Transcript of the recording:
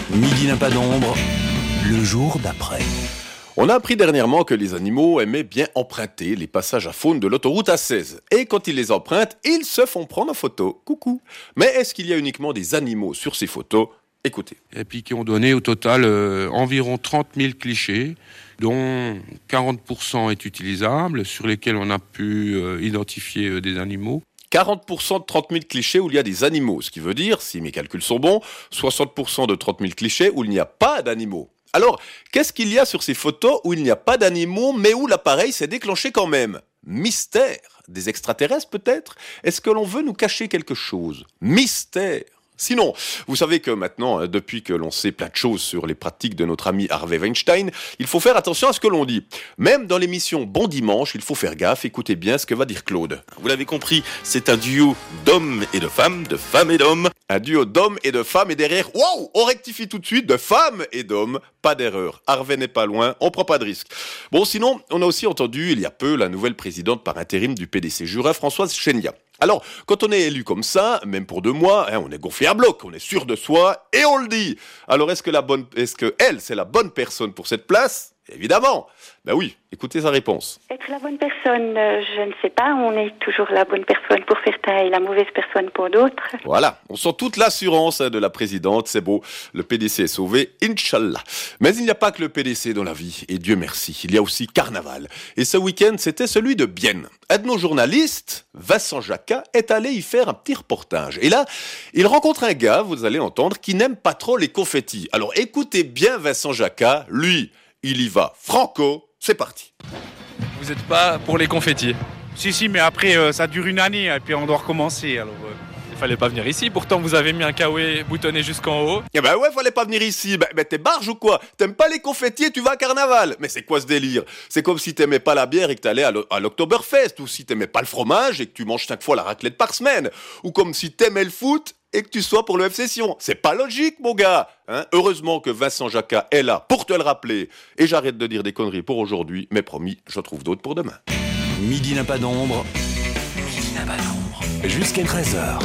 Midi n'a pas d'ombre, le jour d'après. On a appris dernièrement que les animaux aimaient bien emprunter les passages à faune de l'autoroute A16. Et quand ils les empruntent, ils se font prendre en photo. Coucou. Mais est-ce qu'il y a uniquement des animaux sur ces photos ? Écoutez. Et puis qui ont donné au total environ 30 000 clichés, dont 40% est utilisable, sur lesquels on a pu identifier des animaux. 40% de 30 000 clichés où il y a des animaux, ce qui veut dire, si mes calculs sont bons, 60% de 30 000 clichés où il n'y a pas d'animaux. Alors, qu'est-ce qu'il y a sur ces photos où il n'y a pas d'animaux, mais où l'appareil s'est déclenché quand même ? Mystère. Des extraterrestres peut-être ? Est-ce que l'on veut nous cacher quelque chose ? Mystère. Sinon, vous savez que maintenant, depuis que l'on sait plein de choses sur les pratiques de notre ami Harvey Weinstein, il faut faire attention à ce que l'on dit. Même dans l'émission Bon Dimanche, il faut faire gaffe, écoutez bien ce que va dire Claude. Vous l'avez compris, c'est un duo d'hommes et de femmes et d'hommes. Un duo d'hommes et de femmes et derrière, wow, on rectifie tout de suite, de femmes et d'hommes, pas d'erreur. Harvey n'est pas loin, on prend pas de risque. Bon, sinon, on a aussi entendu il y a peu la nouvelle présidente par intérim du PDC Jura, Françoise Chénia. Alors, quand on est élu comme ça, même pour 2 mois, on est gonflé à bloc, on est sûr de soi, et on le dit. Alors, est-ce que elle, c'est la bonne personne pour cette place ? Évidemment. Ben oui, écoutez sa réponse. Être la bonne personne, je ne sais pas. On est toujours la bonne personne pour certains et la mauvaise personne pour d'autres. Voilà, on sent toute l'assurance de la présidente, c'est beau. Le PDC est sauvé, Inch'Allah. Mais il n'y a pas que le PDC dans la vie, et Dieu merci. Il y a aussi Carnaval. Et ce week-end, c'était celui de Bienne. Un de nos journalistes, Vincent Jacquat, est allé y faire un petit reportage. Et là, il rencontre un gars, vous allez entendre, qui n'aime pas trop les confettis. Alors écoutez bien Vincent Jacquat, lui, il y va franco, c'est parti. Vous n'êtes pas pour les confettis ? Si, mais après, ça dure une année, et puis on doit recommencer, alors... Il fallait pas venir ici, pourtant vous avez mis un kawaii boutonné jusqu'en haut. Eh ben ouais, fallait pas venir ici. Ben t'es barge ou quoi ? T'aimes pas les confettis et tu vas à Carnaval ? Mais c'est quoi ce délire ? C'est comme si t'aimais pas la bière et que t'allais à l'Oktoberfest, ou si t'aimais pas le fromage et que tu manges 5 fois la raclette par semaine, ou comme si t'aimais le foot et que tu sois pour le FC Sion. C'est pas logique, mon gars. Heureusement que Vincent Jacquat est là pour te le rappeler. Et j'arrête de dire des conneries pour aujourd'hui, mais promis, j'en trouve d'autres pour demain. Midi n'a pas d'ombre, midi n'a pas d'ombre, jusqu'à 13h.